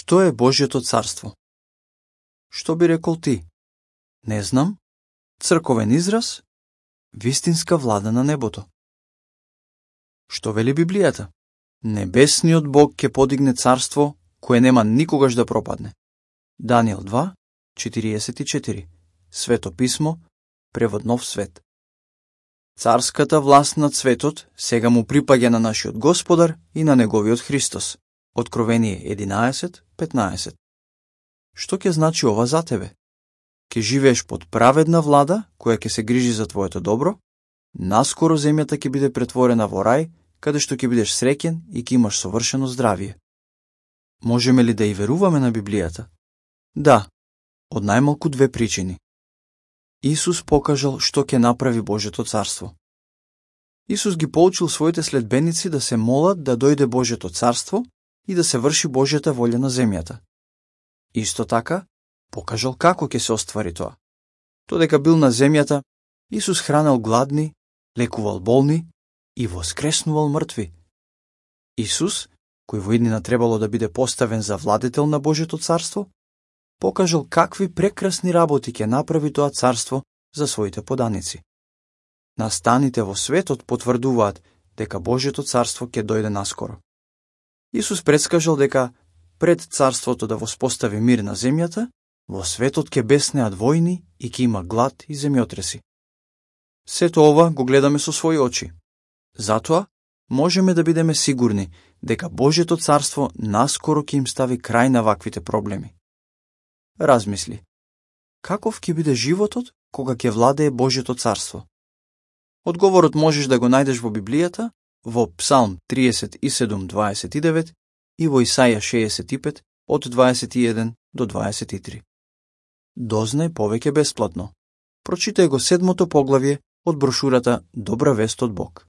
Што е Божјото царство? Што би рекол ти? Не знам. Црковен израз? Вистинска влада на небото. Што вели Библијата? Небесниот Бог ќе подигне царство кое нема никогаш да пропадне. Даниел 2:44. Свето писмо, превод Нов свет. Царската власт над светот сега му припаѓа на нашиот Господар и на неговиот Христос. Откровение 11:15. Што ќе значи ова за тебе? Ќе живееш под праведна влада, која ќе се грижи за твоето добро? Наскоро земјата ќе биде претворена во рај, каде што ќе бидеш среќен и ќе имаш совршено здравие. Можеме ли да и веруваме на Библијата? Да, од најмалку две причини. Исус покажал што ќе направи Божјото царство. Исус ги поучил своите следбеници да се молат да дојде Божјото царство и да се врши Божјата волја на земјата. Исто така, покажал како ќе се оствари тоа. Додека бил на земјата, Исус хранел гладни, лекувал болни и воскреснувал мртви. Исус, кој во иднина требало да биде поставен за владетел на Божјото царство, покажал какви прекрасни работи ќе направи тоа царство за своите поданици. Настаните во светот потврдуваат дека Божјото царство ќе дојде наскоро. Исус предскажал дека пред царството да воспостави мир на земјата, во светот ќе беснеат војни и ќе има глад и земјотреси. Сето ова го гледаме со своји очи. Затоа можеме да бидеме сигурни дека Божјото царство наскоро ќе им стави крај на ваквите проблеми. Размисли. Каков ќе биде животот кога ќе владее Божјото царство? Одговорот можеш да го најдеш во Библијата, во Псалм 37:29 и во Исаја 65 од 21 до 23. Дознај повеќе бесплатно. Прочитај го 7-то поглавје од брошурата Добра вест од Бог.